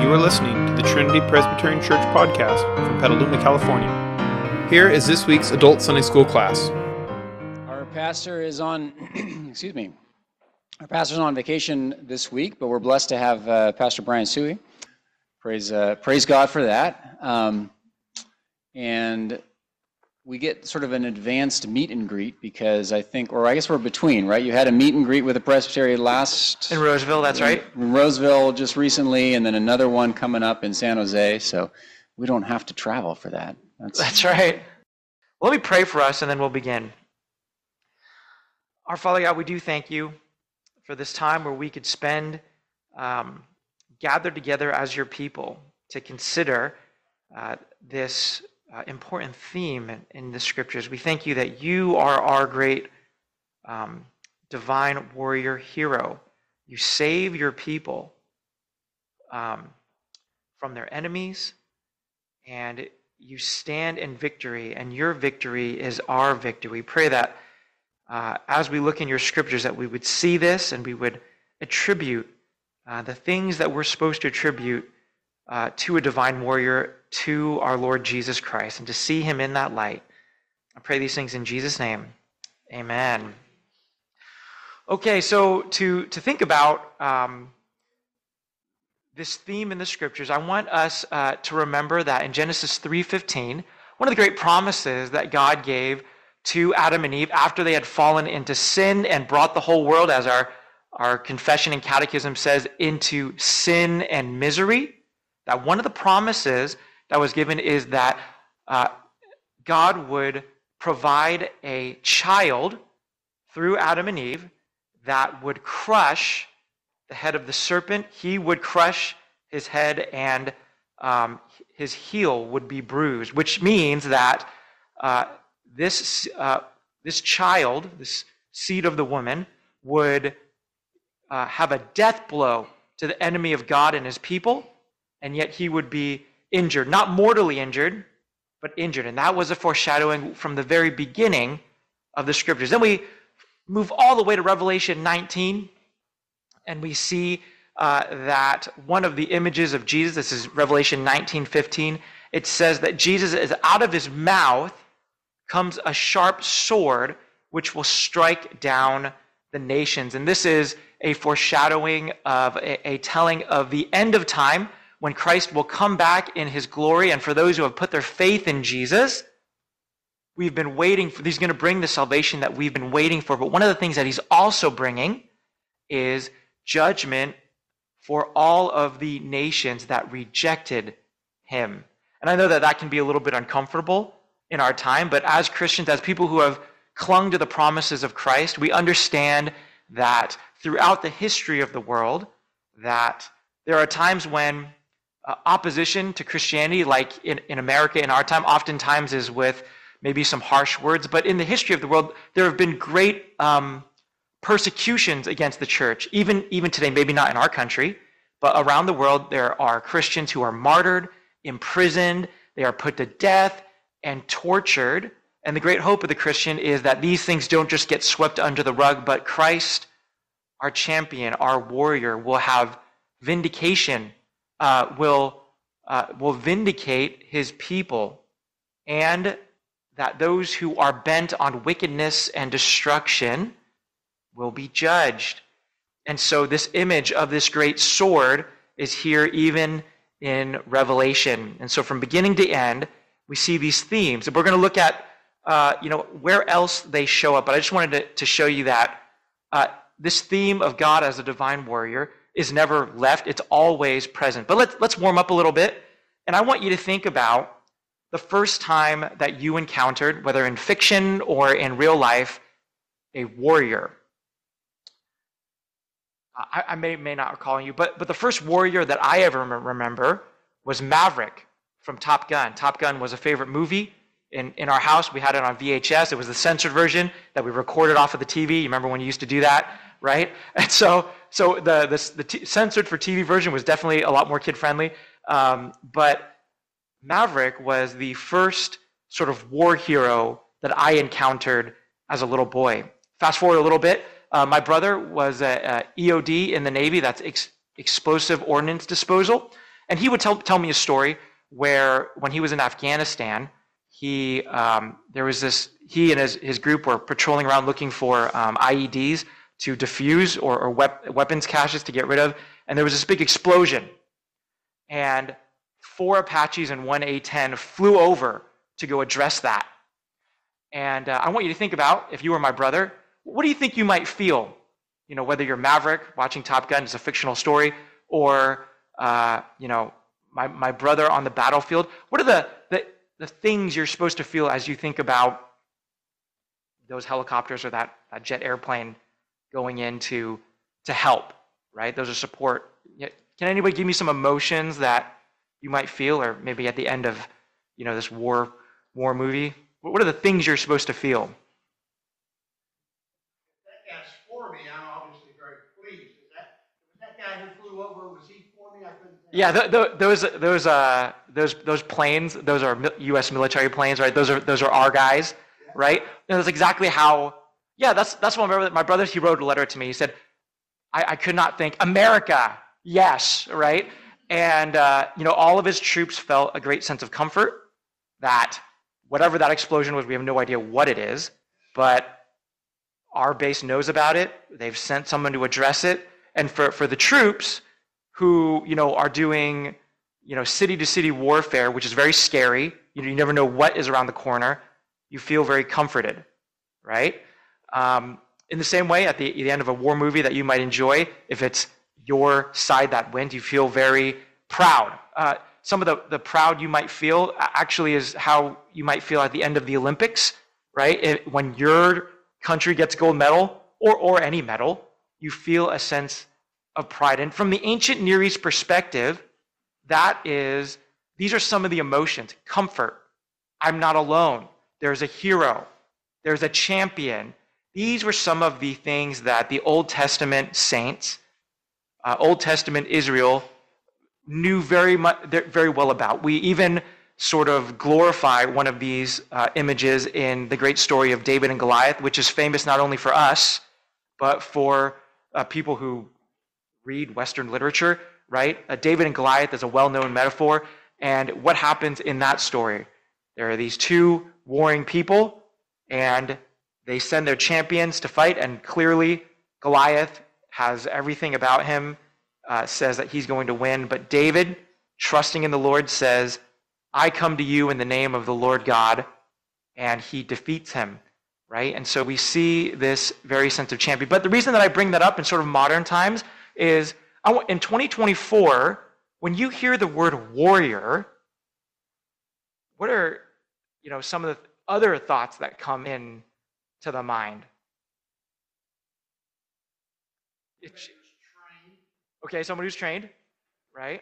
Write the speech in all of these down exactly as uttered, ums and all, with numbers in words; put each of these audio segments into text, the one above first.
You are listening to the Trinity Presbyterian Church podcast from Petaluma, California. Here is this week's Adult Sunday School class. Our pastor is on, excuse me, our pastor's on vacation this week, but we're blessed to have uh, Pastor Brian Suey. Praise, uh, praise God for that. Um, and we get sort of an advanced meet and greet because I think, or I guess we're between, right? You had a meet and greet with the presbytery last... In Roseville, that's right. In Roseville just recently, and then another one coming up in San Jose, so we don't have to travel for that. That's, that's right. Well, let me pray for us, and then we'll begin. Our Father God, we do thank you for this time where we could spend um, gathered together as your people to consider uh, this Uh, important theme in, in the scriptures. We thank you that you are our great um, divine warrior hero. You save your people um, from their enemies, and you stand in victory, and your victory is our victory. We pray that uh, as we look in your scriptures that we would see this and we would attribute uh, the things that we're supposed to attribute Uh, to a divine warrior, to our Lord Jesus Christ, and to see him in that light. I pray these things in Jesus' name. Amen. Okay, so to, to think about um, this theme in the scriptures, I want us uh, to remember that in Genesis three fifteen, one of the great promises that God gave to Adam and Eve after they had fallen into sin and brought the whole world, as our, our confession and catechism says, into sin and misery, that one of the promises that was given is that uh, God would provide a child through Adam and Eve that would crush the head of the serpent. He would crush his head, and um, his heel would be bruised, which means that uh, this, uh, this child, this seed of the woman, would uh, have a death blow to the enemy of God and his people, and yet he would be injured, not mortally injured, but injured. And that was a foreshadowing from the very beginning of the scriptures. Then we move all the way to Revelation nineteen, and we see uh, that one of the images of Jesus, this is Revelation nineteen fifteen, it says that Jesus, is out of his mouth comes a sharp sword which will strike down the nations. And this is a foreshadowing of a, a telling of the end of time, when Christ will come back in his glory. And for those who have put their faith in Jesus, we've been waiting for, he's going to bring the salvation that we've been waiting for. But one of the things that he's also bringing is judgment for all of the nations that rejected him. And I know that that can be a little bit uncomfortable in our time, but as Christians, as people who have clung to the promises of Christ, we understand that throughout the history of the world, that there are times when Uh, opposition to Christianity, like in, in America in our time, oftentimes is with maybe some harsh words. But in the history of the world, there have been great um, persecutions against the church. Even, even today, maybe not in our country, but around the world, there are Christians who are martyred, imprisoned, they are put to death and tortured. And the great hope of the Christian is that these things don't just get swept under the rug, but Christ, our champion, our warrior, will have vindication, Uh, will uh, will vindicate his people, and that those who are bent on wickedness and destruction will be judged. And so this image of this great sword is here even in Revelation. And so from beginning to end, we see these themes. And we're going to look at uh, you know, where else they show up. But I just wanted to, to show you that uh, this theme of God as a divine warrior is never left. It's always present. But let's, let's warm up a little bit. And I want you to think about the first time that you encountered, whether in fiction or in real life, a warrior. I, I may, may not recall you, but, but the first warrior that I ever remember was Maverick from Top Gun. Top Gun was a favorite movie. In, in our house, we had it on V H S. It was the censored version that we recorded off of the T V. You remember when you used to do that, right? And so so the, the, the t- censored for T V version was definitely a lot more kid-friendly. Um, but Maverick was the first sort of war hero that I encountered as a little boy. Fast forward a little bit. Uh, my brother was a, a E O D in the Navy. That's ex- explosive ordnance disposal. And he would tell, tell me a story where when he was in Afghanistan, he um, there was this, he and his, his group were patrolling around looking for um, I E Ds to defuse or, or wep- weapons caches to get rid of. And there was this big explosion. And four Apaches and one A ten flew over to go address that. And uh, I want you to think about, if you were my brother, what do you think you might feel? You know, whether you're Maverick watching Top Gun, it's a fictional story, or, uh, you know, my, my brother on the battlefield. What are the, the, the things you're supposed to feel as you think about those helicopters or that, that jet airplane going in to, to help, right? Those are support. Can anybody give me some emotions that you might feel, or maybe at the end of, you know, this war war movie? What are the things you're supposed to feel? If that guy's for me, I'm obviously very pleased. Is that, was that guy who flew over, was he for me? I couldn't tell. Yeah, th- th- those those uh those those planes, those are U S military planes, right? Those are those are our guys, yeah. Right? And that's exactly how. Yeah, that's that's what my brother. My brother, he wrote a letter to me. He said, "I, I could not think America, yes, right." And uh, you know, all of his troops felt a great sense of comfort that whatever that explosion was, we have no idea what it is, but our base knows about it. They've sent someone to address it. And for, for the troops who, you know, are doing, you know, city to city warfare, which is very scary, you know, you never know what is around the corner, you feel very comforted, right? Um, in the same way, at the, at the end of a war movie that you might enjoy, if it's your side that wins, you feel very proud. Uh, some of the, the proud you might feel actually is how you might feel at the end of the Olympics, right? It, when your country gets gold medal, or, or any medal, you feel a sense of pride. And from the ancient Near East perspective, that is, these are some of the emotions. Comfort. I'm not alone. There's a hero. There's a champion. These were some of the things that the Old Testament saints, uh, Old Testament Israel, knew very much, very well about. We even sort of glorify one of these uh, images in the great story of David and Goliath, which is famous not only for us, but for uh, people who read Western literature, right? Uh, David and Goliath is a well-known metaphor. And what happens in that story? There are these two warring people, and they send their champions to fight, and clearly Goliath has everything about him, uh, says that he's going to win. But David, trusting in the Lord, says, I come to you in the name of the Lord God, and he defeats him, right? And so we see this very sense of champion. But the reason that I bring that up in sort of modern times is I want, in twenty twenty-four, when you hear the word warrior, what are, you know, some of the other thoughts that come in to the mind? It's, okay, someone who's trained, right?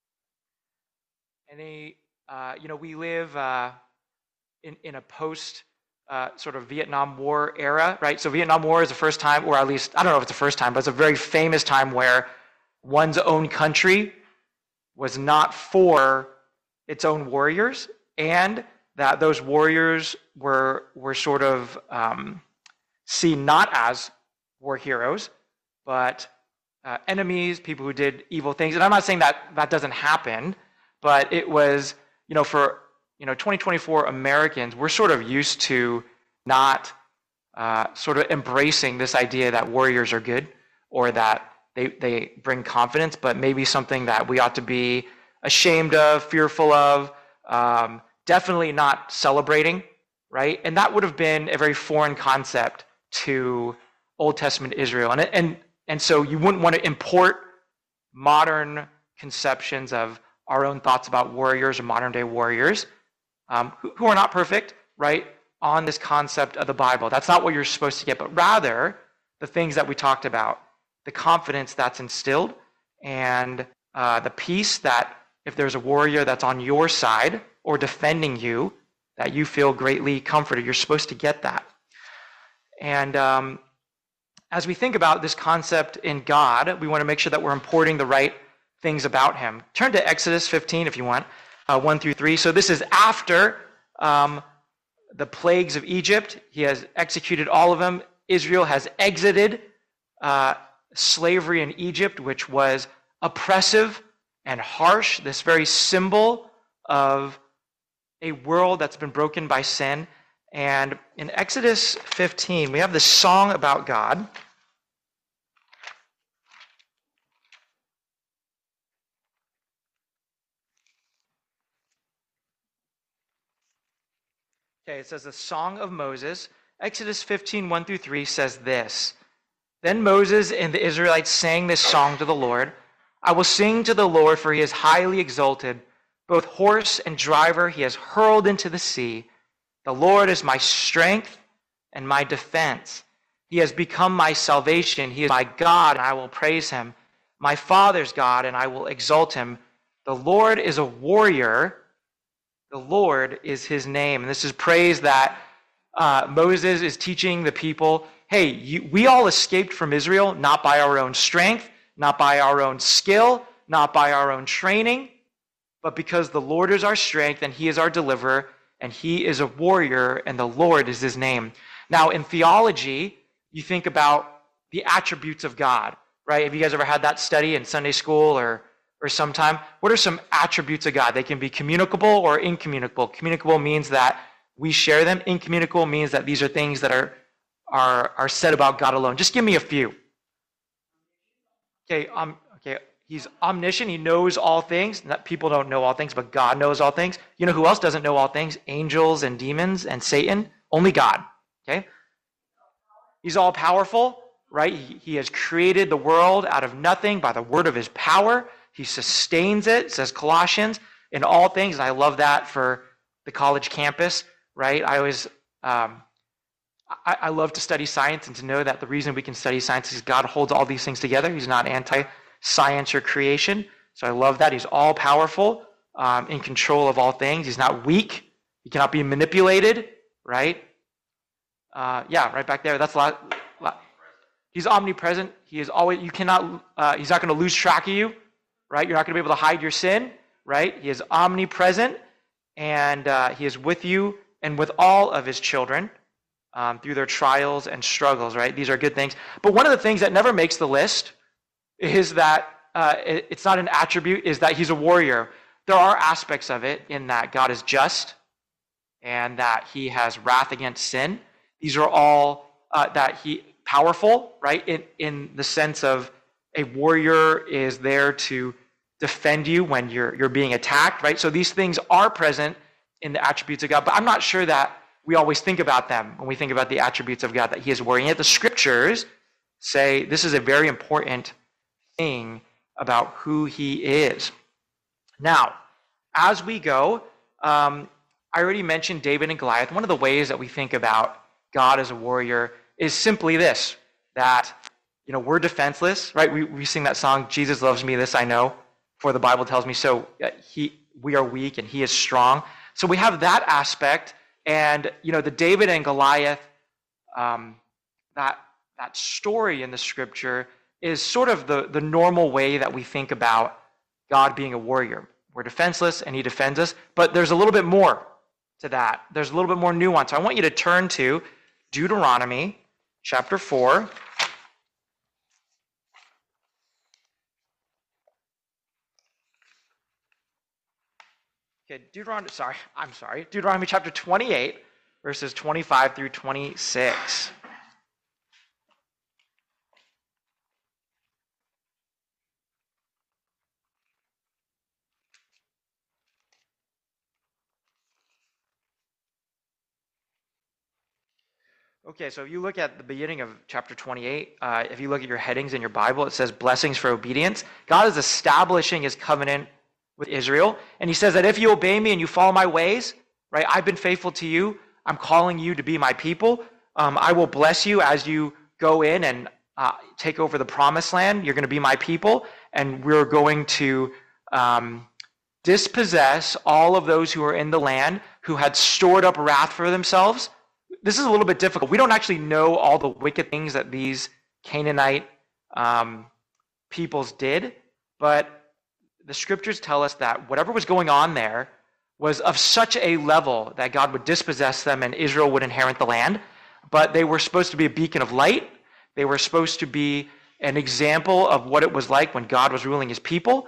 Any, uh, you know, we live uh, in in a post uh, sort of Vietnam War era, right? So Vietnam War is the first time, or at least I don't know if it's the first time, but it's a very famous time where one's own country was not for its own warriors, and that those warriors were were sort of um, seen not as war heroes, but uh, enemies, people who did evil things. And I'm not saying that that doesn't happen, but it was, you know, for you know twenty twenty-four Americans, we're sort of used to not uh, sort of embracing this idea that warriors are good or that they they bring confidence, but maybe something that we ought to be ashamed of, fearful of, um, definitely not celebrating, right? And that would have been a very foreign concept to Old Testament Israel. And, and, and so you wouldn't want to import modern conceptions of our own thoughts about warriors or modern day warriors um, who, who are not perfect, right, on this concept of the Bible. That's not what you're supposed to get, but rather the things that we talked about, the confidence that's instilled, and uh, the peace that if there's a warrior that's on your side or defending you, that you feel greatly comforted. You're supposed to get that. And um, as we think about this concept in God, we want to make sure that we're importing the right things about him. Turn to Exodus fifteen if you want, uh, one through three. So this is after um, the plagues of Egypt. He has executed all of them. Israel has exited uh, slavery in Egypt, which was oppressive and harsh, this very symbol of a world that's been broken by sin. And in Exodus fifteen, we have this song about God. Okay, it says the Song of Moses. Exodus fifteen, one through three says this. Then Moses and the Israelites sang this song to the Lord. I will sing to the Lord, for he is highly exalted. Both horse and driver he has hurled into the sea. The Lord is my strength and my defense. He has become my salvation. He is my God, and I will praise him. My Father's God, and I will exalt him. The Lord is a warrior. The Lord is his name. And this is praise that uh, Moses is teaching the people. Hey, you, we all escaped from Israel, not by our own strength, not by our own skill, not by our own training, but because the Lord is our strength and he is our deliverer, and he is a warrior, and the Lord is his name. Now, in theology, you think about the attributes of God, right? Have you guys ever had that study in Sunday school or or sometime? What are some attributes of God? They can be communicable or incommunicable. Communicable means that we share them. Incommunicable means that these are things that are are are said about God alone. Just give me a few. Okay, um, okay. He's omniscient. He knows all things. Not, people don't know all things, but God knows all things. You know who else doesn't know all things? Angels and demons and Satan. Only God. Okay. He's all powerful, right? He, he has created the world out of nothing by the word of his power. He sustains it, says Colossians, in all things. And I love that for the college campus, right? I always, um, I, I love to study science and to know that the reason we can study science is God holds all these things together. He's not anti-science or creation. So I love that. He's all powerful, um, in control of all things. He's not weak. He cannot be manipulated, right? Uh, yeah, right back there. That's a lot. lot. He's omnipresent. He is always, you cannot, uh, he's not going to lose track of you. Right? You're not going to be able to hide your sin, right? He is omnipresent, and uh, he is with you and with all of his children um, through their trials and struggles, right? These are good things. But one of the things that never makes the list is that uh, it, it's not an attribute, is that he's a warrior. There are aspects of it in that God is just and that he has wrath against sin. These are all uh, that he powerful, right? In, in the sense of a warrior is there to defend you when you're you're being attacked, right? So these things are present in the attributes of God, but I'm not sure that we always think about them when we think about the attributes of God, that he is warrior. Yet the scriptures say this is a very important thing about who he is. Now, as we go, um, I already mentioned David and Goliath. One of the ways that we think about God as a warrior is simply this, that you know, we're defenseless, right? We we sing that song, Jesus loves me, this I know, for the Bible tells me so. He, we are weak and he is strong. So we have that aspect, and you know, the David and Goliath, um, that that story in the scripture is sort of the, the normal way that we think about God being a warrior. We're defenseless and he defends us, but there's a little bit more to that. There's a little bit more nuance. I want you to turn to Deuteronomy chapter four. Okay, Deuteronomy, sorry, I'm sorry. Deuteronomy chapter twenty-eight, verses twenty-five through twenty-six. Okay, so if you look at the beginning of chapter twenty-eight, uh, if you look at your headings in your Bible, it says blessings for obedience. God is establishing his covenant with Israel, and he says that if you obey me and you follow my ways, right, I've been faithful to you, I'm calling you to be my people. Um, I will bless you as you go in and uh, take over the promised land. You're going to be my people, and we're going to um, dispossess all of those who are in the land who had stored up wrath for themselves. This is a little bit difficult. We don't actually know all the wicked things that these Canaanite um, peoples did, but the scriptures tell us that whatever was going on there was of such a level that God would dispossess them and Israel would inherit the land. But they were supposed to be a beacon of light. They were supposed to be an example of what it was like when God was ruling his people.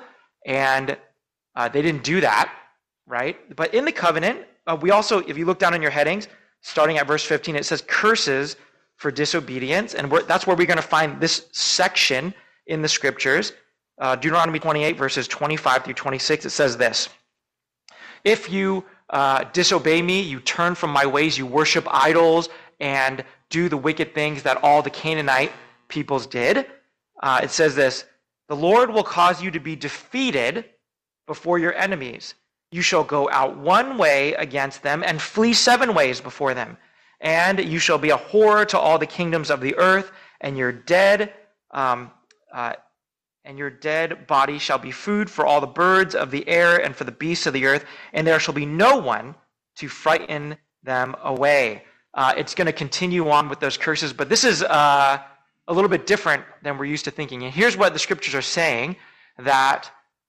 And uh, they didn't do that, right? But in the covenant, uh, we also, if you look down in your headings, starting at verse fifteen, it says curses for disobedience. And we're, that's where we're going to find this section in the scriptures. Uh, Deuteronomy twenty-eight, verses twenty-five through twenty-six, it says this. If you uh, disobey me, you turn from my ways, you worship idols, and do the wicked things that all the Canaanite peoples did. Uh, it says this, the Lord will cause you to be defeated before your enemies. You shall go out one way against them and flee seven ways before them. And you shall be a horror to all the kingdoms of the earth, and your dead um, uh, and your dead body shall be food for all the birds of the air and for the beasts of the earth, and there shall be no one to frighten them away. Uh, it's going to continue on with those curses, but this is uh, a little bit different than we're used to thinking. And here's what the scriptures are saying, that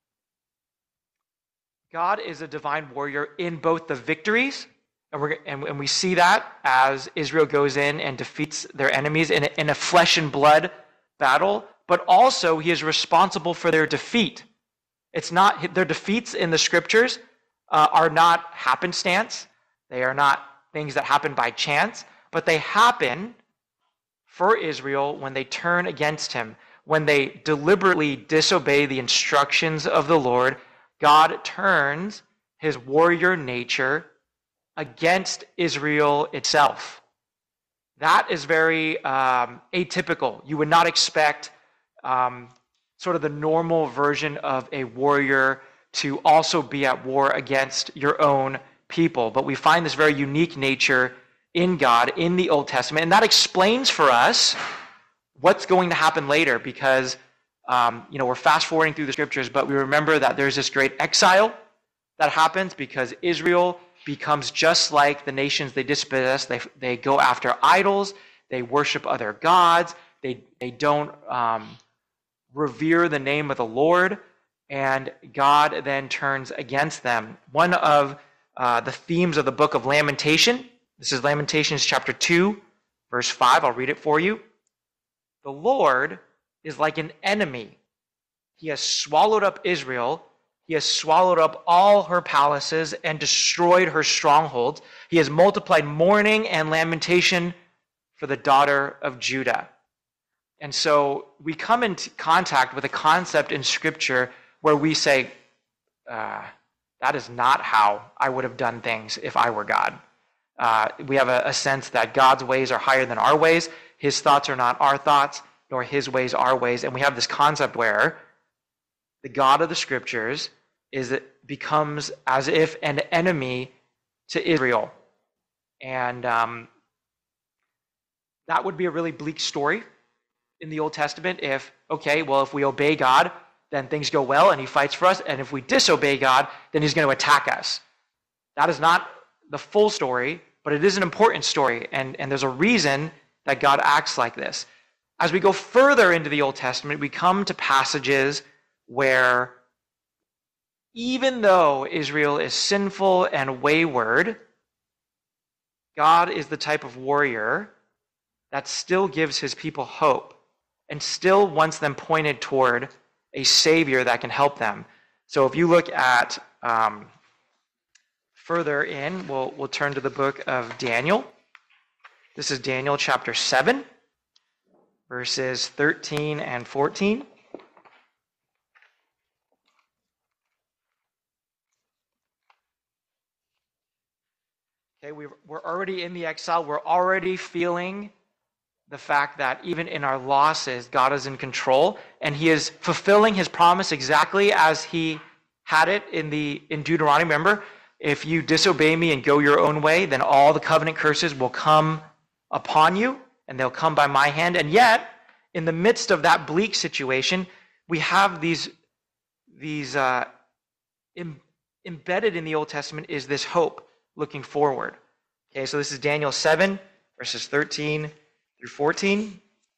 God is a divine warrior in both the victories, and, we're, and, and we see that as Israel goes in and defeats their enemies in a, in a flesh and blood battle, but also he is responsible for their defeat. It's not, their defeats in the scriptures uh, are not happenstance. They are not things that happen by chance, but they happen for Israel when they turn against him, when they deliberately disobey the instructions of the Lord. God turns his warrior nature against Israel itself. That is very um, atypical. You would not expect um, sort of the normal version of a warrior to also be at war against your own people. But we find this very unique nature in God in the Old Testament. And that explains for us what's going to happen later, because um, you know, we're fast forwarding through the scriptures, but we remember that there's this great exile that happens because Israel becomes just like the nations they dispossess. They, they go after idols. They worship other gods. They, they don't um, revere the name of the Lord. And God then turns against them. One of uh, the themes of the book of Lamentation, this is Lamentations chapter two, verse five. I'll read it for you. The Lord is like an enemy. He has swallowed up Israel. He has swallowed up all her palaces and destroyed her strongholds. He has multiplied mourning and lamentation for the daughter of Judah. And so we come into contact with a concept in Scripture where we say, uh, that is not how I would have done things if I were God. Uh, we have a, a sense that God's ways are higher than our ways. His thoughts are not our thoughts, nor his ways our ways. And we have this concept where the God of the Scriptures is it becomes as if an enemy to Israel. And um, that would be a really bleak story in the Old Testament if, okay, well, if we obey God, then things go well and he fights for us. And if we disobey God, then he's going to attack us. That is not the full story, but it is an important story. And, and there's a reason that God acts like this. As we go further into the Old Testament, we come to passages where even though Israel is sinful and wayward, God is the type of warrior that still gives his people hope and still wants them pointed toward a Savior that can help them. So if you look at um, further in, we'll, we'll turn to the book of Daniel. This is Daniel chapter seven, verses thirteen and fourteen. Okay, we've, we're already in the exile. We're already feeling the fact that even in our losses, God is in control, and he is fulfilling his promise exactly as he had it in the in Deuteronomy. Remember, if you disobey me and go your own way, then all the covenant curses will come upon you, and they'll come by my hand. And yet, in the midst of that bleak situation, we have these, these uh, em, embedded in the Old Testament is this hope looking forward. Okay, so this is Daniel seven, verses thirteen through fourteen.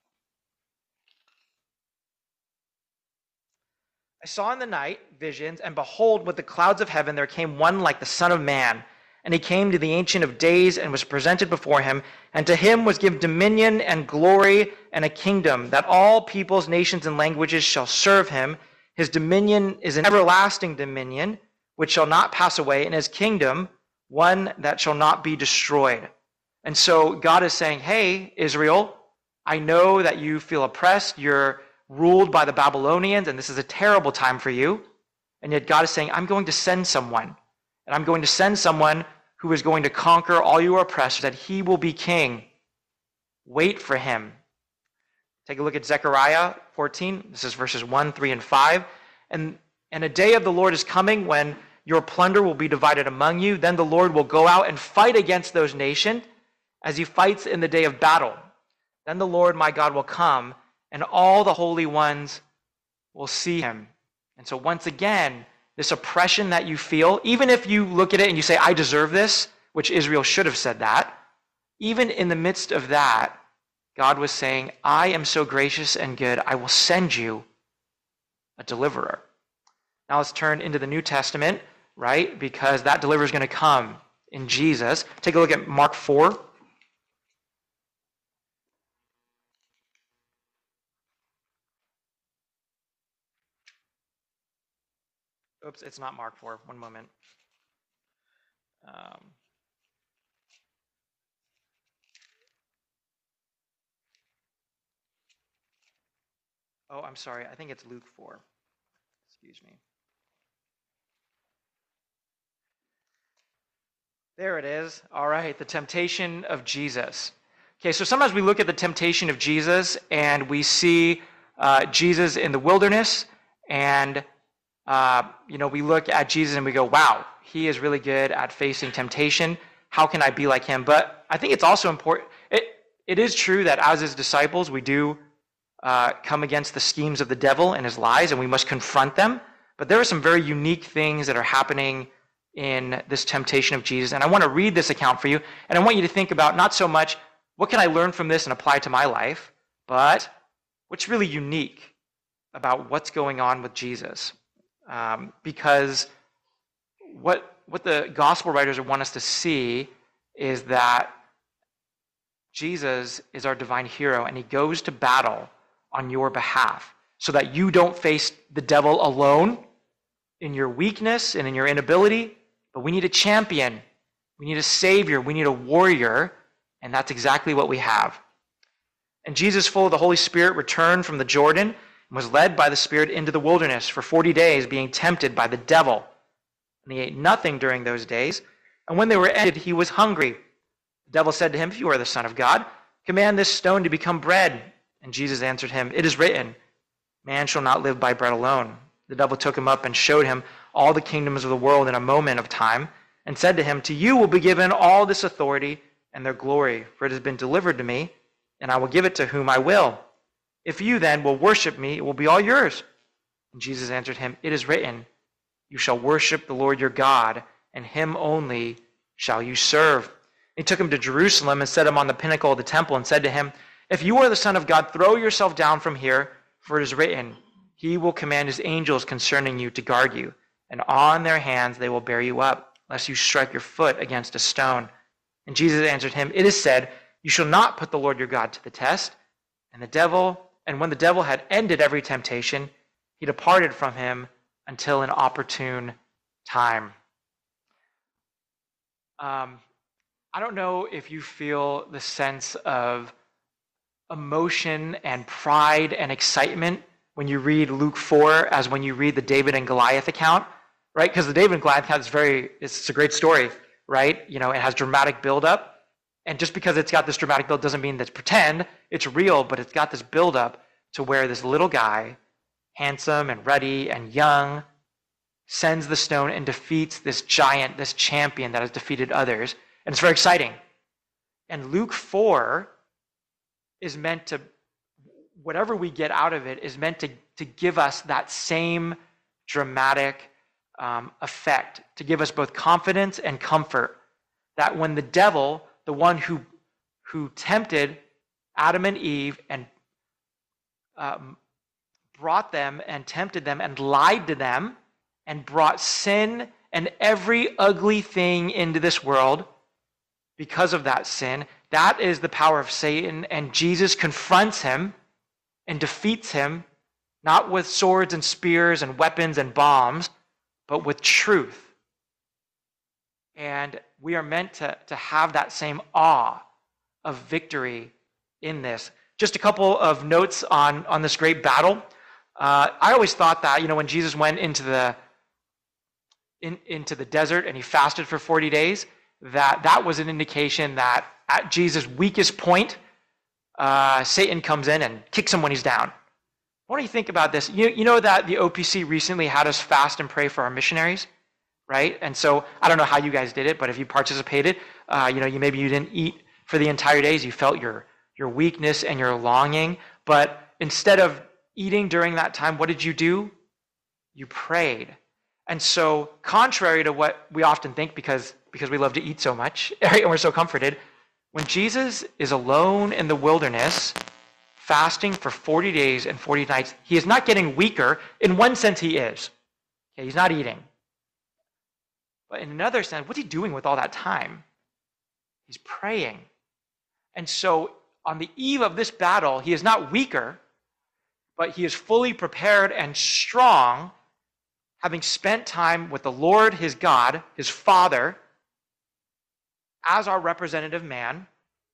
I saw in the night visions, and behold, with the clouds of heaven there came one like the Son of Man. And he came to the Ancient of Days and was presented before him. And to him was given dominion and glory and a kingdom, that all peoples, nations, and languages shall serve him. His dominion is an everlasting dominion, which shall not pass away, and his kingdom, one that shall not be destroyed. And so God is saying, hey, Israel, I know that you feel oppressed. You're ruled by the Babylonians, and this is a terrible time for you. And yet God is saying, I'm going to send someone. And I'm going to send someone who is going to conquer all your oppressors, that he will be king. Wait for him. Take a look at Zechariah fourteen. This is verses one, three, and five. And, and a day of the Lord is coming when your plunder will be divided among you. Then the Lord will go out and fight against those nations as he fights in the day of battle. Then the Lord my God will come, and all the holy ones will see him. And so once again, this oppression that you feel, even if you look at it and you say, I deserve this, which Israel should have said that, even in the midst of that, God was saying, I am so gracious and good, I will send you a deliverer. Now let's turn into the New Testament, right? Because that deliverer is going to come in Jesus. Take a look at Mark four. Oops, it's not Mark four. One moment. Um, oh, I'm sorry. I think it's Luke four. Excuse me. There it is. All right, the temptation of Jesus. Okay, so sometimes we look at the temptation of Jesus and we see uh, Jesus in the wilderness, and Uh, you know, we look at Jesus and we go, wow, he is really good at facing temptation. How can I be like him? But I think it's also important. It, it is true that as his disciples, we do uh, come against the schemes of the devil and his lies, and we must confront them. But there are some very unique things that are happening in this temptation of Jesus. And I want to read this account for you. And I want you to think about not so much, what can I learn from this and apply to my life, but what's really unique about what's going on with Jesus. Um, because what what the gospel writers want us to see is that Jesus is our divine hero, and he goes to battle on your behalf so that you don't face the devil alone in your weakness and in your inability, but we need a champion, we need a savior, we need a warrior, and that's exactly what we have. And Jesus, full of the Holy Spirit, returned from the Jordan and was led by the Spirit into the wilderness for forty days, being tempted by the devil. And he ate nothing during those days. And when they were ended, he was hungry. The devil said to him, if you are the Son of God, command this stone to become bread. And Jesus answered him, it is written, man shall not live by bread alone. The devil took him up and showed him all the kingdoms of the world in a moment of time, and said to him, to you will be given all this authority and their glory, for it has been delivered to me, and I will give it to whom I will. If you then will worship me, it will be all yours. And Jesus answered him, it is written, you shall worship the Lord your God, and him only shall you serve. He took him to Jerusalem and set him on the pinnacle of the temple and said to him, if you are the Son of God, throw yourself down from here, for it is written, he will command his angels concerning you to guard you, and on their hands they will bear you up, lest you strike your foot against a stone. And Jesus answered him, it is said, you shall not put the Lord your God to the test. And the devil And when the devil had ended every temptation, he departed from him until an opportune time. Um, I don't know if you feel the sense of emotion and pride and excitement when you read Luke four as when you read the David and Goliath account, right? Because the David and Goliath account is very, it's a great story, right? You know, it has dramatic buildup. And just because it's got this dramatic build doesn't mean that it's pretend, it's real, but it's got this buildup to where this little guy, handsome and ruddy and young, sends the stone and defeats this giant, this champion that has defeated others. And it's very exciting. And Luke four is meant to, whatever we get out of it, is meant to, to give us that same dramatic um, effect, to give us both confidence and comfort that when the devil, the one who, who tempted Adam and Eve and um, brought them and tempted them and lied to them and brought sin and every ugly thing into this world because of that sin, that is the power of Satan, and Jesus confronts him and defeats him, not with swords and spears and weapons and bombs, but with truth. And we are meant to, to have that same awe of victory in this. Just a couple of notes on, on this great battle. Uh, I always thought that, you know, when Jesus went into the in, into the desert and he fasted for forty days, that that was an indication that at Jesus' weakest point, uh, Satan comes in and kicks him when he's down. What do you think about this? You, you know that the O P C recently had us fast and pray for our missionaries, right? And so I don't know how you guys did it, but if you participated, uh, you know, you maybe you didn't eat for the entire days. You felt your your weakness and your longing, but instead of eating during that time, what did you do? You prayed. And so contrary to what we often think, because, because we love to eat so much, right, and we're so comforted, when Jesus is alone in the wilderness, fasting for forty days and forty nights, he is not getting weaker. In one sense, he is. Okay, he's not eating. But in another sense, what's he doing with all that time? He's praying. And so on the eve of this battle, he is not weaker, but he is fully prepared and strong, having spent time with the Lord, his God, his Father, as our representative man,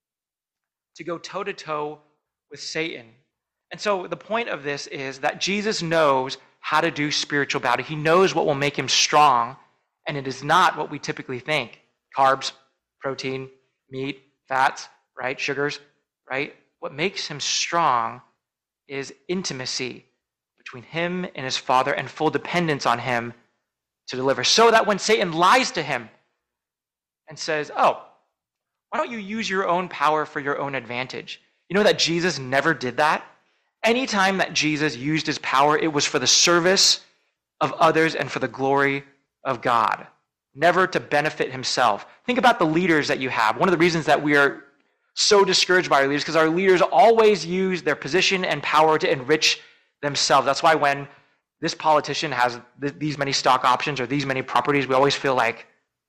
to go toe-to-toe with Satan. And so the point of this is that Jesus knows how to do spiritual battle. He knows what will make him strong, and it is not what we typically think. Carbs, protein, meat, fats, right? Sugars, right? What makes him strong is intimacy between him and his Father and full dependence on him to deliver. So that when Satan lies to him and says, oh, why don't you use your own power for your own advantage? You know that Jesus never did that? Anytime that Jesus used his power, it was for the service of others and for the glory of God, never to benefit himself. Think about the leaders that you have. One of the reasons that we are so discouraged by our leaders because our leaders always use their position and power to enrich themselves. That's why when this politician has th- these many stock options or these many properties, we always feel like,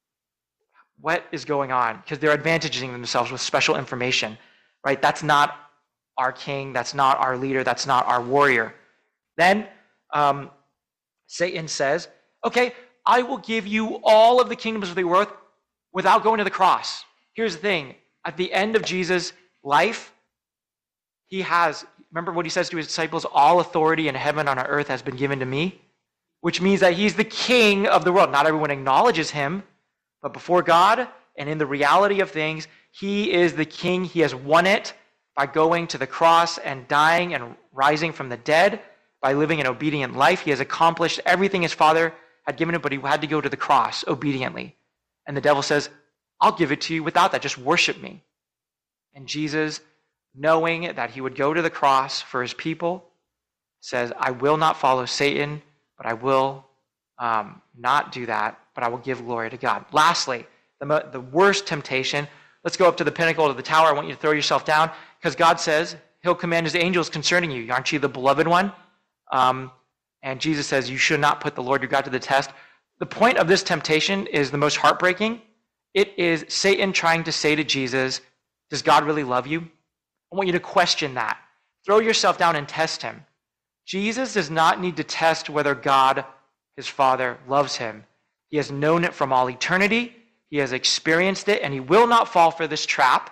what is going on? Because they're advantaging themselves with special information, right? That's not our king. That's not our leader. That's not our warrior. Then um, Satan says, okay, I will give you all of the kingdoms of the earth without going to the cross. Here's the thing. At the end of Jesus' life, he has, remember what he says to his disciples, all authority in heaven and on earth has been given to me, which means that he's the king of the world. Not everyone acknowledges him, but before God and in the reality of things, he is the king. He has won it by going to the cross and dying and rising from the dead, by living an obedient life. He has accomplished everything his Father had given him, but he had to go to the cross obediently. And the devil says, I'll give it to you without that. Just worship me. And Jesus, knowing that he would go to the cross for his people, says, I will not follow Satan, but I will um, not do that, but I will give glory to God. Lastly, the, the worst temptation, let's go up to the pinnacle of the tower. I want you to throw yourself down, because God says he'll command his angels concerning you. Aren't you the beloved one? Um, and Jesus says you should not put the Lord your God to the test. The point of this temptation is the most heartbreaking. It is Satan trying to say to Jesus, does God really love you? I want you to question that. Throw yourself down and test him. Jesus does not need to test whether God, his Father, loves him. He has known it from all eternity. He has experienced it, and he will not fall for this trap,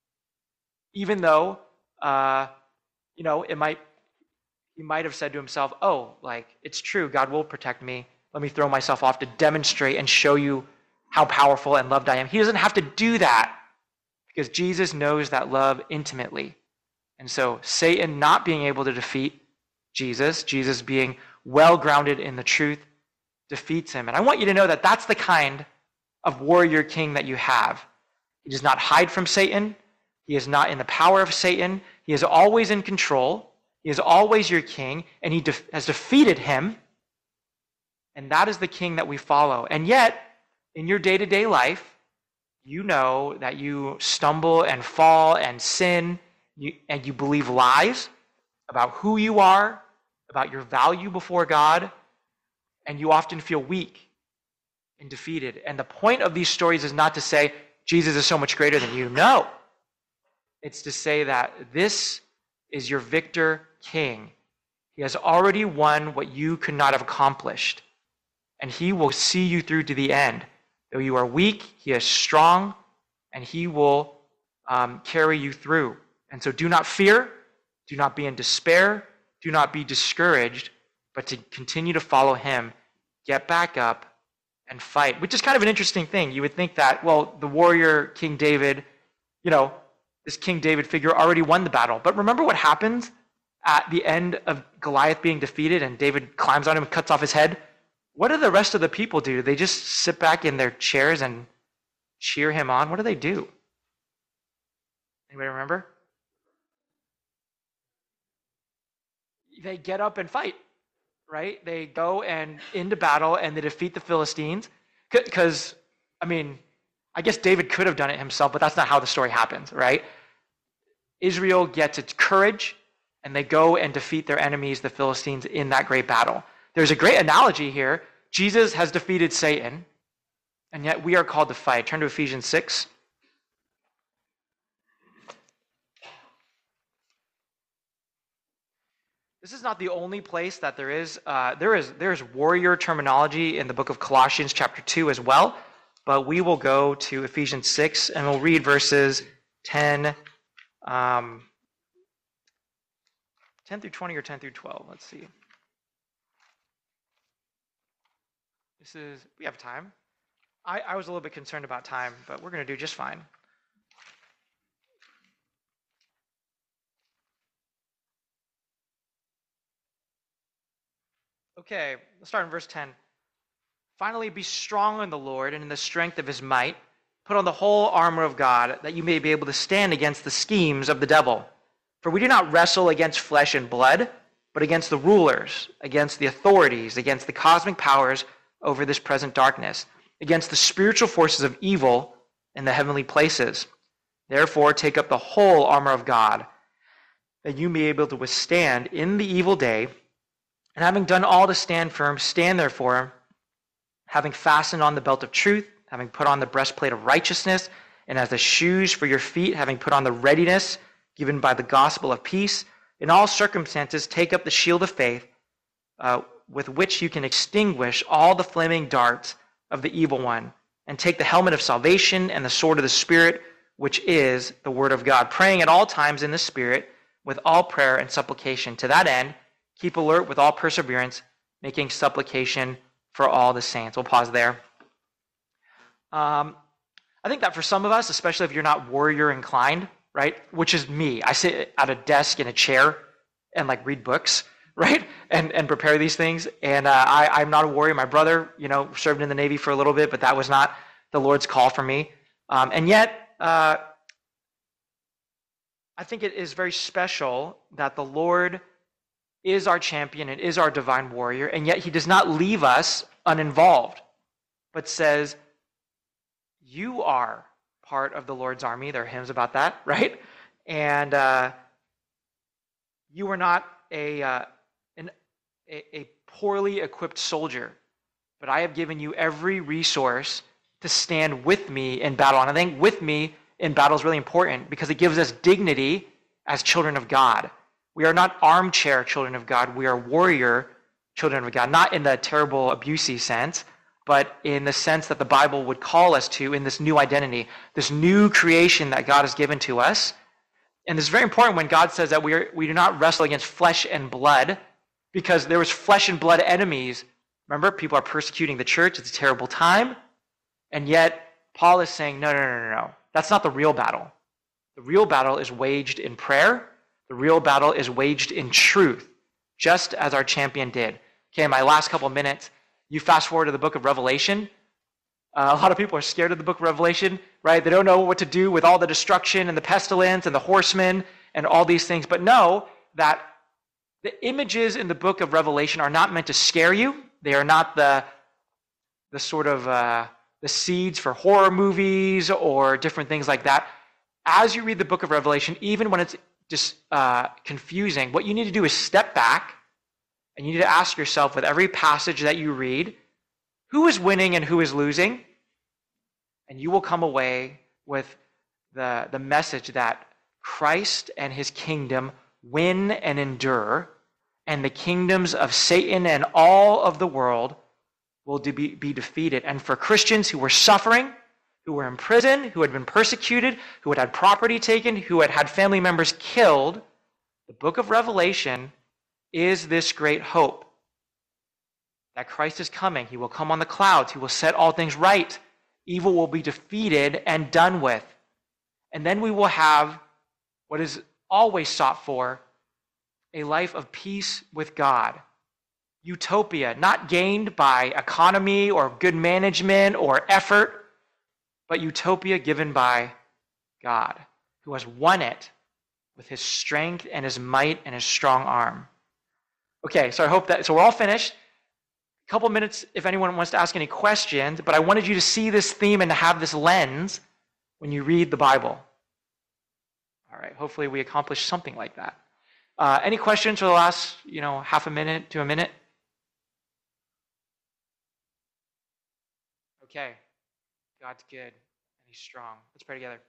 even though, uh, you know, it might, he might have said to himself, oh, like, it's true, God will protect me. Let me throw myself off to demonstrate and show you how powerful and loved I am. He doesn't have to do that because Jesus knows that love intimately. And so Satan not being able to defeat Jesus, Jesus being well grounded in the truth, defeats him. And I want you to know that that's the kind of warrior king that you have. He does not hide from Satan. He is not in the power of Satan. He is always in control. He is always your king, and he def- has defeated him. And that is the king that we follow. And yet, in your day-to-day life, you know that you stumble and fall and sin, you, and you believe lies about who you are, about your value before God, and you often feel weak and defeated. And the point of these stories is not to say, Jesus is so much greater than you. No. It's to say that this is your victor king. He has already won what you could not have accomplished, and he will see you through to the end. Though you are weak, he is strong, and he will um, carry you through. And so do not fear, do not be in despair, do not be discouraged, but to continue to follow him, get back up, and fight, which is kind of an interesting thing. You would think that, well, the warrior King David, you know, this King David figure already won the battle. But remember what happens at the end of Goliath being defeated and David climbs on him and cuts off his head? What do the rest of the people do? Do they just sit back in their chairs and cheer him on? What do they do? Anybody remember? They get up and fight. Right? They go and into battle and they defeat the Philistines. Because, I mean, I guess David could have done it himself, but that's not how the story happens, right? Israel gets its courage and they go and defeat their enemies, the Philistines, in that great battle. There's a great analogy here. Jesus has defeated Satan, and yet we are called to fight. Turn to Ephesians six. This is not the only place that there is, uh, there is there is warrior terminology in the book of Colossians chapter two as well, but we will go to Ephesians six and we'll read verses ten, um, ten through twenty or ten through twelve. Let's see. This is, we have time. I, I was a little bit concerned about time, but we're going to do just fine. Okay, let's start in verse ten. Finally, be strong in the Lord and in the strength of his might. Put on the whole armor of God, that you may be able to stand against the schemes of the devil. For we do not wrestle against flesh and blood, but against the rulers, against the authorities, against the cosmic powers over this present darkness, against the spiritual forces of evil in the heavenly places. Therefore, take up the whole armor of God, that you may be able to withstand in the evil day. And having done all to stand firm, stand therefore, having fastened on the belt of truth, having put on the breastplate of righteousness, and as the shoes for your feet, having put on the readiness given by the gospel of peace. In all circumstances, take up the shield of faith, uh, with which you can extinguish all the flaming darts of the evil one, and take the helmet of salvation and the sword of the Spirit, which is the word of God, praying at all times in the Spirit, with all prayer and supplication. To that end, keep alert with all perseverance, making supplication for all the saints. We'll pause there. Um, I think that for some of us, especially if you're not warrior inclined, right, which is me. I sit at a desk in a chair and like read books, right, and and prepare these things. And uh, I, I'm not a warrior. My brother, you know, served in the Navy for a little bit, but that was not the Lord's call for me. Um, and yet, uh, I think it is very special that the Lord is our champion and is our divine warrior, and yet he does not leave us uninvolved, but says, you are part of the Lord's army. There are hymns about that, right? And uh, you are not a, uh, an, a, a poorly equipped soldier, but I have given you every resource to stand with me in battle. And I think with me in battle is really important because it gives us dignity as children of God. We are not armchair children of God. We are warrior children of God, not in the terrible abusey sense, but in the sense that the Bible would call us to in this new identity, this new creation that God has given to us. And this is very important when God says that we are, we do not wrestle against flesh and blood, because there was flesh and blood enemies. Remember, people are persecuting the church. It's a terrible time. And yet, Paul is saying, no, no, no, no, no. That's not the real battle. The real battle is waged in prayer. The real battle is waged in truth, just as our champion did. Okay, my last couple of minutes, you fast forward to the book of Revelation. Uh, a lot of people are scared of the book of Revelation, right? They don't know what to do with all the destruction and the pestilence and the horsemen and all these things. But know that the images in the book of Revelation are not meant to scare you. They are not the, the sort of uh, the seeds for horror movies or different things like that. As you read the book of Revelation, even when it's just uh, confusing, what you need to do is step back and you need to ask yourself with every passage that you read, who is winning and who is losing? And you will come away with the, the message that Christ and his kingdom win and endure, and the kingdoms of Satan and all of the world will be, be defeated. And for Christians who were suffering, who were in prison, who had been persecuted, who had had property taken, who had had family members killed, the book of Revelation is this great hope that Christ is coming. He will come on the clouds. He will set all things right. Evil will be defeated and done with. And then we will have what is always sought for, a life of peace with God. Utopia, not gained by economy or good management or effort, but utopia given by God, who has won it with his strength and his might and his strong arm. Okay, so I hope that, so we're all finished. A couple minutes if anyone wants to ask any questions, but I wanted you to see this theme and to have this lens when you read the Bible. All right, hopefully we accomplish something like that. Uh, any questions for the last, you know, half a minute to a minute? Okay, God's good and he's strong. Let's pray together.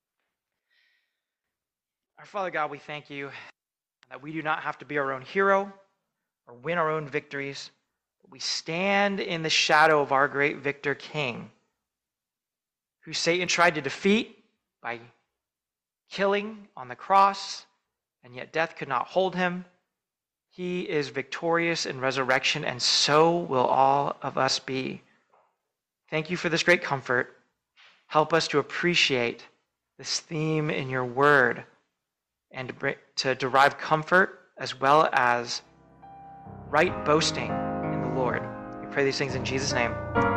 Our Father God, we thank you that we do not have to be our own hero or win our own victories, but we stand in the shadow of our great victor King, who Satan tried to defeat by killing on the cross, and yet death could not hold him. He is victorious in resurrection, and so will all of us be. Thank you for this great comfort. Help us to appreciate this theme in your word and to derive comfort as well as right boasting in the Lord. We pray these things in Jesus' name.